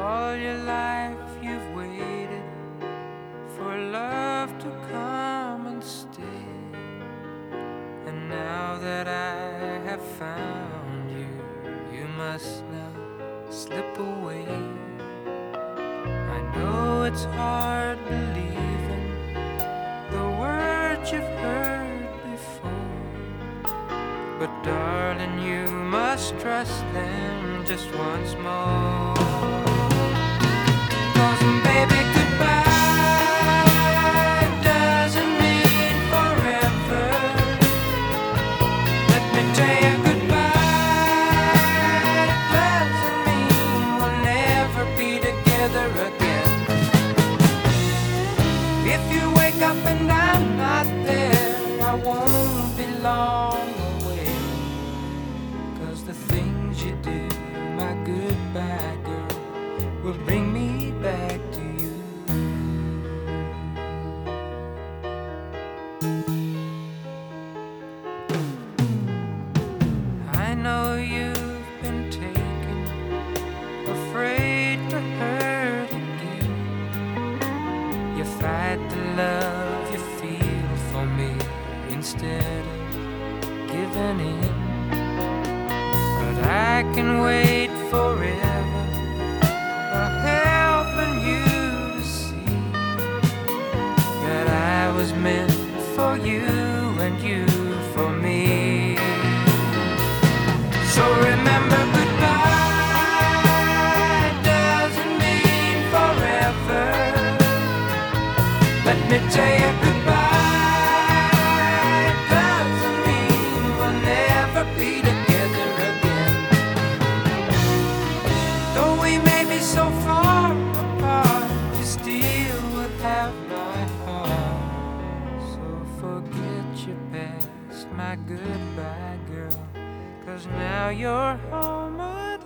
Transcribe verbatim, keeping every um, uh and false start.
All your life you've waited for love to come and stay. And now that I have found you, you must now slip away. I know it's hard believing the words you've heard before, but darling, you must trust them just once more. 'Cause baby, goodbye doesn't mean forever. Let me tell you, goodbye doesn't mean we'll never be together again. If you wake up and I'm not there, I won't be long away. 'Cause the things you do, my goodbye girl, will bring me back to you. I know you've been taken, afraid to hurt again. You fight the love you feel for me instead of giving in. But I can wait forever, for helping you to see that I was meant for you and you for me. So remember, goodbye doesn't mean forever. Let me tell you, goodbye doesn't mean we'll never be together again. Though we may be so far apart, you still will have my heart. So forget your past, my goodbye girl, 'cause now you're home again.